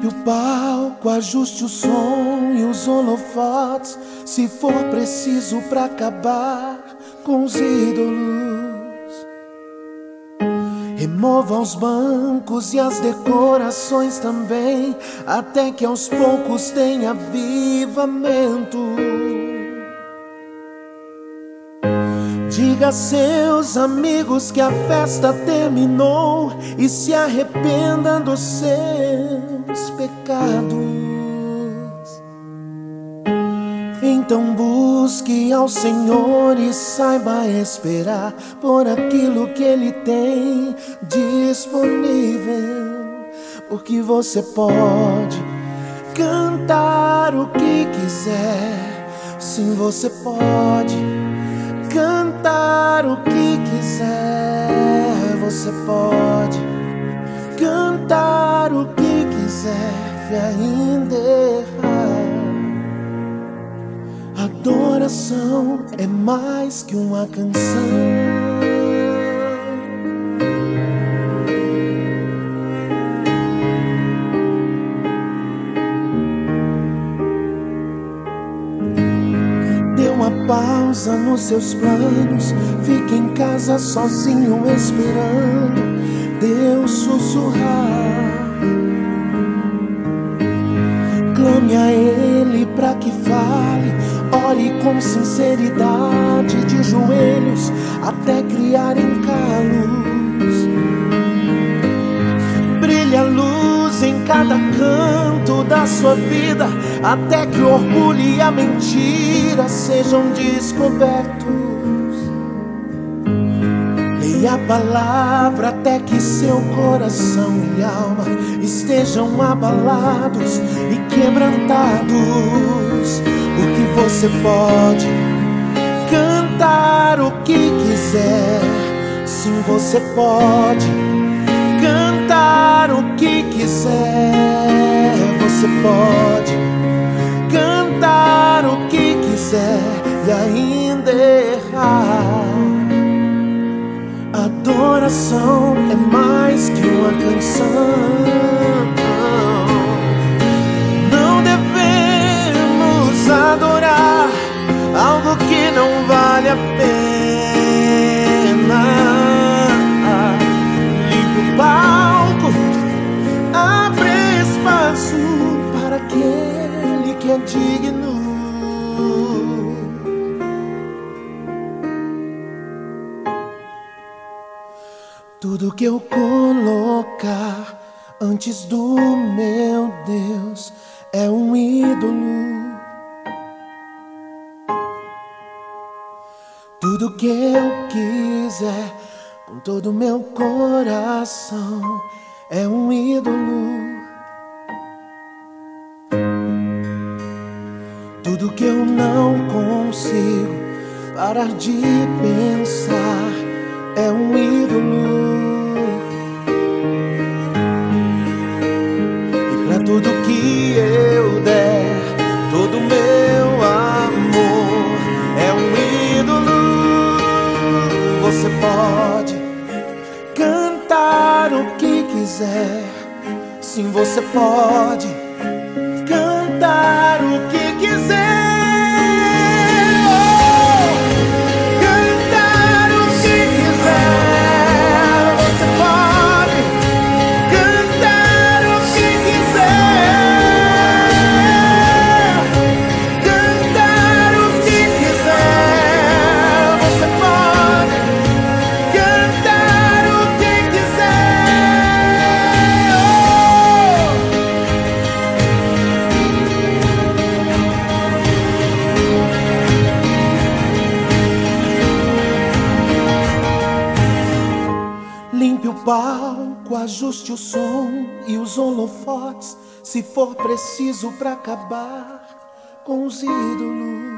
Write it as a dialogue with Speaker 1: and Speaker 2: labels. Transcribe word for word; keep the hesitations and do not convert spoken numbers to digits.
Speaker 1: Limpe o palco, ajuste o som e os holofotes, se for preciso pra acabar com os ídolos. Remova os bancos e as decorações também, até que aos poucos tenha avivamento. Diga a seus amigos que a festa terminou e se arrependa dos seus pecados. Então busque ao Senhor e saiba esperar por aquilo que Ele tem disponível, porque você pode cantar o que quiser. Sim, você pode cantar o que quiser. Você pode cantar o que quiser e ainda errar. Adoração é mais que uma canção. Dê uma pausa nos seus planos, fique em casa sozinho esperando Deus sussurrar. Clame a Ele pra que fale, ore com sinceridade, de joelhos até criar encalos. Brilhe a luz em cada canto da sua vida, até que o orgulho e a mentira sejam descobertos. Leia a palavra até que seu coração e alma estejam abalados e quebrantados, porque você pode cantar o que quiser. Sim, você pode cantar o que quiser. Você pode cantar o que quiser e ainda errar. Adoração é mais que uma canção. Não devemos adorar algo que não vale a pena. Limpe o palco, abre espaço para aquele que é digno. Tudo que eu colocar antes do meu Deus é um ídolo. Tudo que eu quiser com todo o meu coração é um ídolo. Tudo que eu não consigo parar de pensar é um ídolo. E pra tudo que eu der, todo meu amor é um ídolo. Você pode cantar o que quiser. Sim, você pode cantar o que quiser. Limpe o palco, ajuste o som e os holofotes, se for preciso pra acabar com os ídolos.